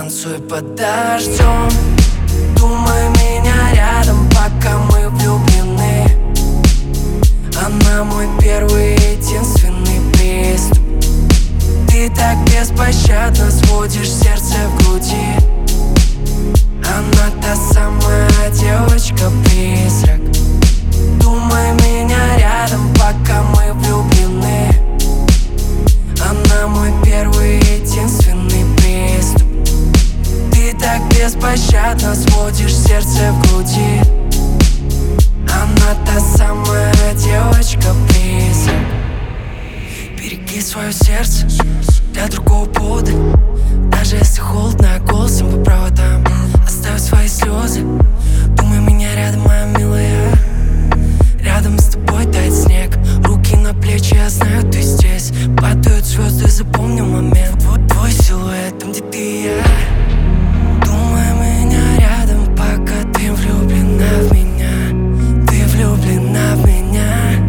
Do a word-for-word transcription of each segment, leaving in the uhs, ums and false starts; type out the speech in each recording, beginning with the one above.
Танцуй под дождем, думай меня рядом, пока мы влюблены. Она мой первый и единственный приступ. Ты так беспощадно сводишь сердце в груди. Она та самая девочка-призрак. Думай меня рядом, пока мы влюблены. Она мой первый и единственный приступ. Ты так беспощадно сводишь сердце в груди. Она та самая девочка-призрак. Береги свое сердце для другого повода. Даже если холодно, голосом по проводам. Оставь свои слезы, думай меня рядом, моя милая. Рядом с тобой тает снег, руки на плечи, я знаю, ты здесь. Падают звезды, запомню момент. Вот твой силуэт, там где ты и я. Думай меня рядом, пока ты влюблена в меня. Ты влюблена в меня.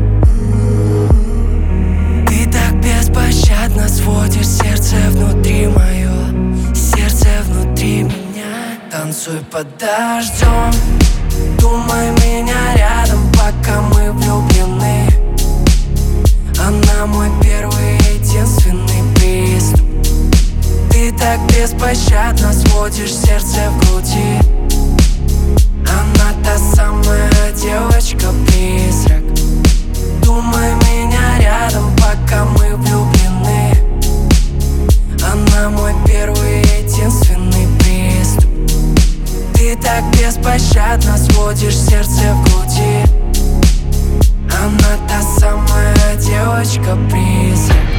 Ты так беспощадно сводишь сердце внутри мое. Сердце внутри меня. Танцуй под дождем, думай меня рядом, пока мы влюблены. Она мой первый и единственный приступ. Ты так беспощадно сводишь сердце в груди. Она та самая девочка-призрак. Думай меня рядом, пока мы влюблены. Она мой первый и единственный приступ. Ты так беспощадно сводишь сердце в груди. Она та самая девочка-призрак.